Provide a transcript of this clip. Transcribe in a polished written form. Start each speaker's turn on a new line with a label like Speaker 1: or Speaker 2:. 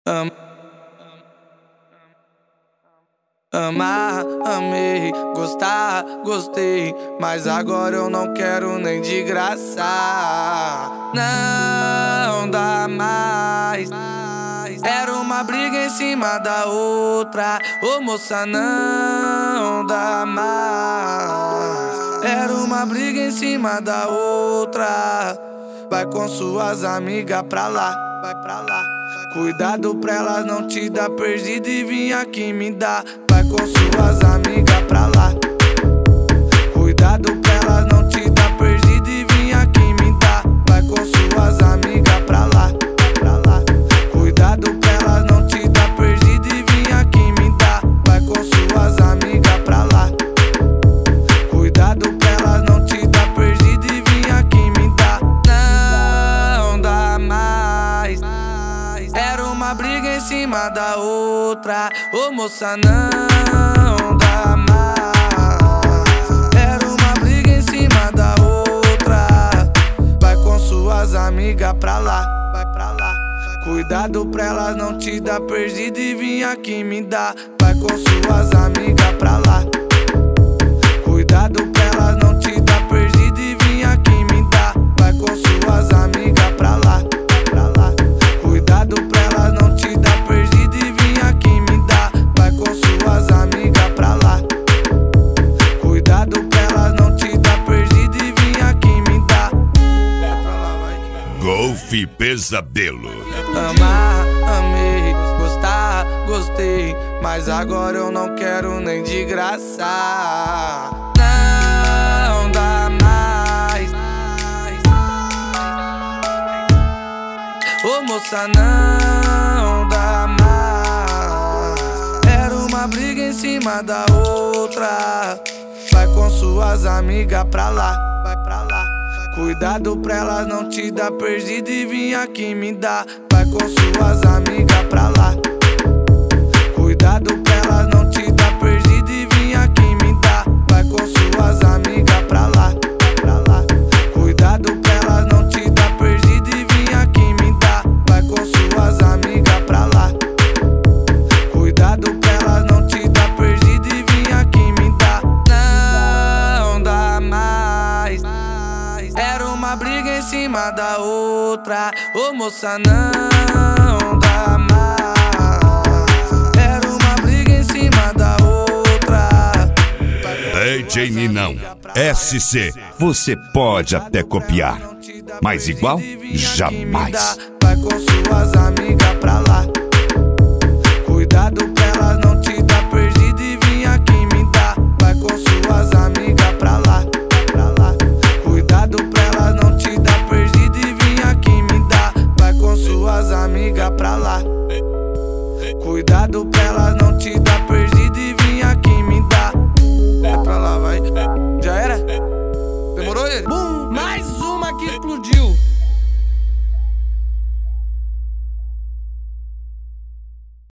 Speaker 1: Am Amar, amei, gostar, gostei, mas agora eu não quero nem de graça. Não dá mais. Era uma briga em cima da outra. Ô moça, não dá mais. Era uma briga em cima da outra. Vai com suas amigas pra lá, vai pra lá. Cuidado pra elas não te dar perdido e vir aqui me dar. Vai com suas amigas pra lá. Cuidado pra elas não te dar perdido e vir aqui me dar. Vai com suas amigas pra lá, pra lá. Cuidado pra elas não te dar perdido e vir aqui me dar. Vai com suas amigas pra lá. Cuidado pra elas não te dar perdido e vir aqui me dar. Não dá mais. Era uma briga em cima da outra. Ô moça, não dá mais. Era uma briga em cima da outra. Vai com suas amigas pra lá, vai pra lá. Cuidado pra elas não te dar perdido e vir aqui me dar. Vai com suas amigas pra lá. Cuidado pra elas não te dar perdido e vir aqui me dar. Vai com suas amigas pra lá, pra lá. Cuidado pra elas não te dar perdido e vir aqui me dar. Vai com suas amigas pra lá. Cuidado pra elas não te dar perdido e vir aqui me dar. Vai pra lá, vai.
Speaker 2: Golf Pesadelo.
Speaker 1: Amar, amei, gostar, gostei, mas agora eu não quero nem de graça. Não dá mais. Ô moça, não dá mais. Era uma briga em cima da outra. Vai com suas amigas pra lá, vai pra lá. Cuidado pra elas não te dar perdido e vir aqui me dar. Vai com suas amigas pra lá. Cuidado pra elas não te dar perdido e vir aqui me dar. Vai com suas amigas pra lá, pra lá. Cuidado pra elas não te dar perdido e vir aqui me dar. Vai com suas amigas pra lá. Cuidado pra elas não te dar perdido e vir aqui me dar. Não dá mais. Era uma briga em cima da outra. Ô moça, não dá mais. Era uma briga em cima da outra.
Speaker 2: DJ Ninão, SC, você pode até copiar, mas igual, jamais.
Speaker 1: Vai com suas amigas pra lá. Cuidado pra elas não te dar perdido e vir aqui me dar. Vai com suas amigas pra lá, pra lá. Cuidado pra elas não te dar perdido e vir aqui me dar. Vai com suas amigas pra lá. Cuidado pra elas não te dar perdido e vir aqui me dar. Vai pra lá, vai. Já era? Demorou, ele?